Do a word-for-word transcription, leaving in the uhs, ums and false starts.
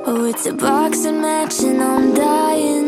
Oh, it's a boxing match and I'm dying